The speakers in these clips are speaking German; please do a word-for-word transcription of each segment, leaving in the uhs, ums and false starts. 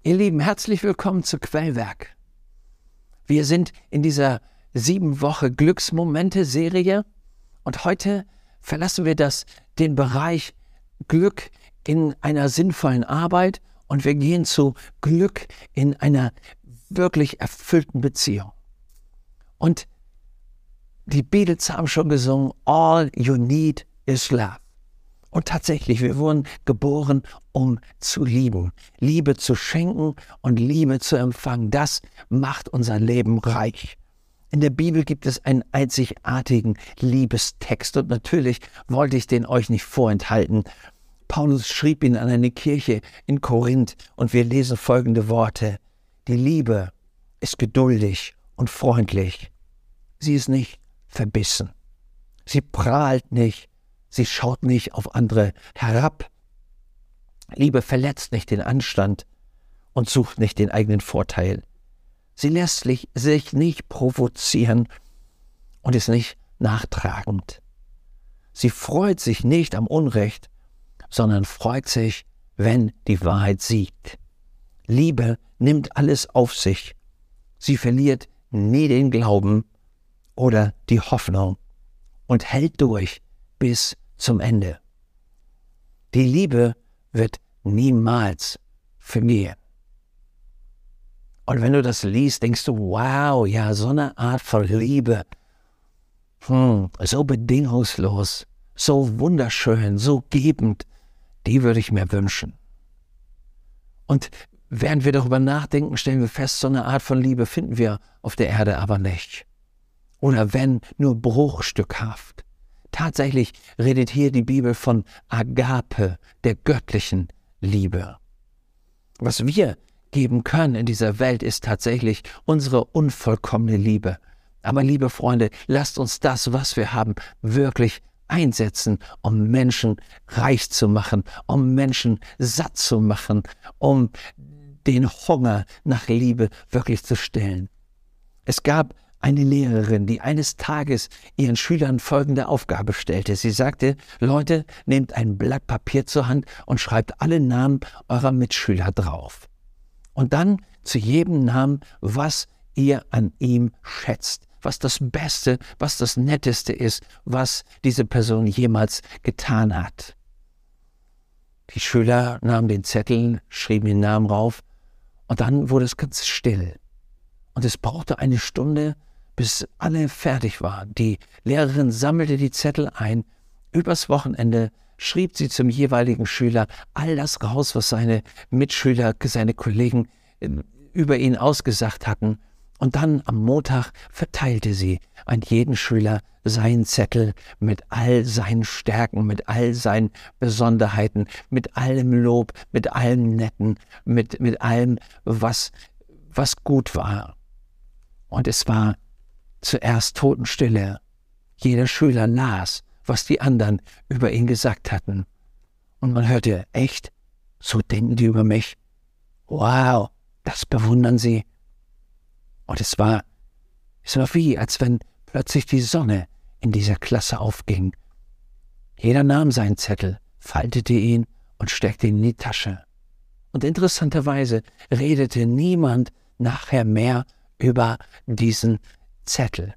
Ihr Lieben, herzlich willkommen zu Quellwerk. Wir sind in dieser sieben Woche Glücksmomente-Serie und heute verlassen wir das, den Bereich Glück in einer sinnvollen Arbeit und wir gehen zu Glück in einer wirklich erfüllten Beziehung. Und die Beatles haben schon gesungen, All you need is love. Und tatsächlich, wir wurden geboren, um zu lieben, Liebe zu schenken und Liebe zu empfangen. Das macht unser Leben reich. In der Bibel gibt es einen einzigartigen Liebestext und natürlich wollte ich den euch nicht vorenthalten. Paulus schrieb ihn an eine Kirche in Korinth und wir lesen folgende Worte. Die Liebe ist geduldig und freundlich. Sie ist nicht verbissen. Sie prahlt nicht. Sie schaut nicht auf andere herab. Liebe verletzt nicht den Anstand und sucht nicht den eigenen Vorteil. Sie lässt sich nicht provozieren und ist nicht nachtragend. Sie freut sich nicht am Unrecht, sondern freut sich, wenn die Wahrheit siegt. Liebe nimmt alles auf sich. Sie verliert nie den Glauben oder die Hoffnung und hält durch bis zum Ende. Die Liebe wird niemals vergehen. Und wenn du das liest, denkst du, wow, ja, so eine Art von Liebe, hm, so bedingungslos, so wunderschön, so gebend, die würde ich mir wünschen. Und während wir darüber nachdenken, stellen wir fest, so eine Art von Liebe finden wir auf der Erde aber nicht. Oder wenn, nur bruchstückhaft. Tatsächlich redet hier die Bibel von Agape, der göttlichen Liebe. Was wir geben können in dieser Welt, ist tatsächlich unsere unvollkommene Liebe. Aber liebe Freunde, lasst uns das, was wir haben, wirklich einsetzen, um Menschen reich zu machen, um Menschen satt zu machen, um den Hunger nach Liebe wirklich zu stillen. Es gab eine Lehrerin, die eines Tages ihren Schülern folgende Aufgabe stellte. Sie sagte, Leute, nehmt ein Blatt Papier zur Hand und schreibt alle Namen eurer Mitschüler drauf. Und dann zu jedem Namen, was ihr an ihm schätzt, was das Beste, was das Netteste ist, was diese Person jemals getan hat. Die Schüler nahmen den Zettel, schrieben den Namen rauf und dann wurde es ganz still. Und es brauchte eine Stunde, bis alle fertig waren. Die Lehrerin sammelte die Zettel ein. Übers Wochenende schrieb sie zum jeweiligen Schüler all das raus, was seine Mitschüler, seine Kollegen über ihn ausgesagt hatten. Und dann am Montag verteilte sie an jeden Schüler seinen Zettel mit all seinen Stärken, mit all seinen Besonderheiten, mit allem Lob, mit allem Netten, mit, mit allem, was, was gut war. Und es war zuerst Totenstille. Jeder Schüler las, was die anderen über ihn gesagt hatten. Und man hörte, echt? So denken die über mich? Wow, das bewundern sie. Und es war, es war wie, als wenn plötzlich die Sonne in dieser Klasse aufging. Jeder nahm seinen Zettel, faltete ihn und steckte ihn in die Tasche. Und interessanterweise redete niemand nachher mehr über diesen Zettel.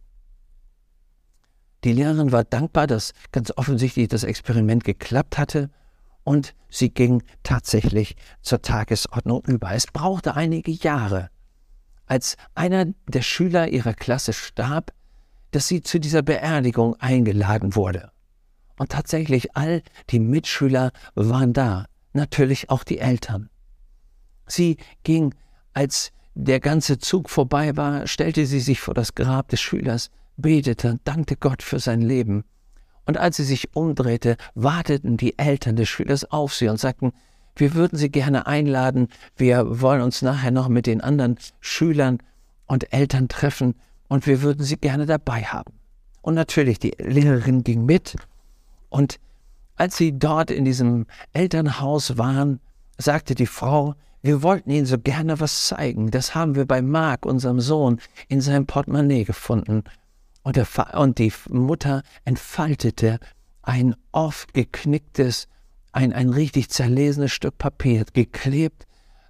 Die Lehrerin war dankbar, dass ganz offensichtlich das Experiment geklappt hatte und sie ging tatsächlich zur Tagesordnung über. Es brauchte einige Jahre, als einer der Schüler ihrer Klasse starb, dass sie zu dieser Beerdigung eingeladen wurde. Und tatsächlich all die Mitschüler waren da, natürlich auch die Eltern. Sie ging, als der ganze Zug vorbei war, stellte sie sich vor das Grab des Schülers, betete, dankte Gott für sein Leben. Und als sie sich umdrehte, warteten die Eltern des Schülers auf sie und sagten, wir würden Sie gerne einladen, wir wollen uns nachher noch mit den anderen Schülern und Eltern treffen und wir würden Sie gerne dabei haben. Und natürlich, die Lehrerin ging mit und als sie dort in diesem Elternhaus waren, sagte die Frau, wir wollten Ihnen so gerne was zeigen. Das haben wir bei Marc, unserem Sohn, in seinem Portemonnaie gefunden. Und, der und die Mutter entfaltete ein oft geknicktes, ein, ein richtig zerlesenes Stück Papier, geklebt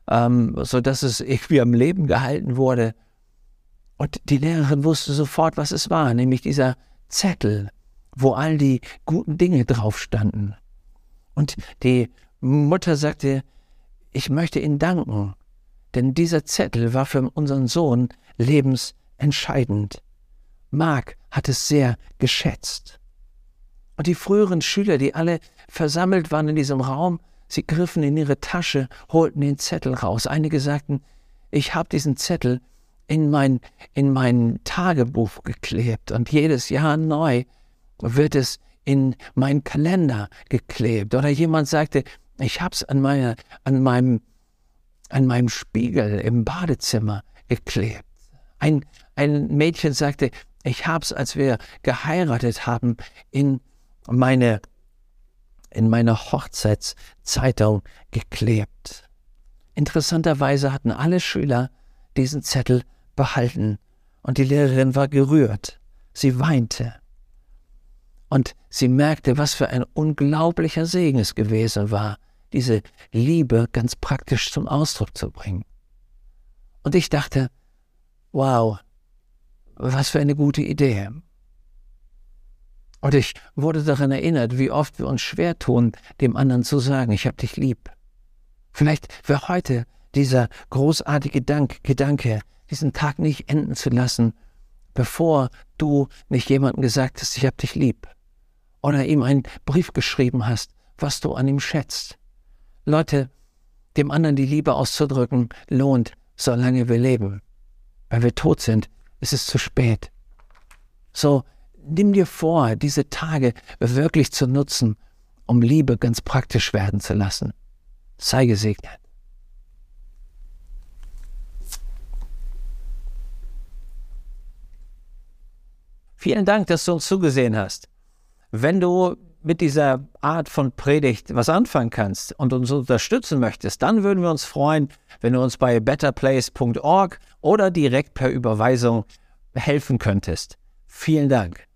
ähm, sodass es irgendwie am Leben gehalten wurde. Und die Lehrerin wusste sofort, was es war, nämlich dieser Zettel, wo all die guten Dinge drauf standen. Und die Mutter sagte, ich möchte Ihnen danken, denn dieser Zettel war für unseren Sohn lebensentscheidend. Mark hat es sehr geschätzt. Und die früheren Schüler, die alle versammelt waren in diesem Raum, sie griffen in ihre Tasche, holten den Zettel raus. Einige sagten, ich habe diesen Zettel in mein, in mein Tagebuch geklebt und jedes Jahr neu wird es in meinen Kalender geklebt. Oder jemand sagte, ich habe es an, meine, an, meinem, an meinem Spiegel im Badezimmer geklebt. Ein, ein Mädchen sagte, ich habe es, als wir geheiratet haben, in meine, in meine Hochzeitszeitung geklebt. Interessanterweise hatten alle Schüler diesen Zettel behalten und die Lehrerin war gerührt. Sie weinte. Und sie merkte, was für ein unglaublicher Segen es gewesen war, diese Liebe ganz praktisch zum Ausdruck zu bringen. Und ich dachte, wow, was für eine gute Idee. Und ich wurde daran erinnert, wie oft wir uns schwer tun, dem anderen zu sagen, ich hab dich lieb. Vielleicht wäre heute dieser großartige Dank, Gedanke, diesen Tag nicht enden zu lassen, bevor du nicht jemandem gesagt hast, ich hab dich lieb. Oder ihm einen Brief geschrieben hast, was du an ihm schätzt. Leute, dem anderen die Liebe auszudrücken, lohnt, solange wir leben. Wenn wir tot sind, ist es zu spät. So, nimm dir vor, diese Tage wirklich zu nutzen, um Liebe ganz praktisch werden zu lassen. Sei gesegnet. Vielen Dank, dass du uns zugesehen hast. Wenn du mit dieser Art von Predigt was anfangen kannst und uns unterstützen möchtest, dann würden wir uns freuen, wenn du uns bei better place punkt org oder direkt per Überweisung helfen könntest. Vielen Dank.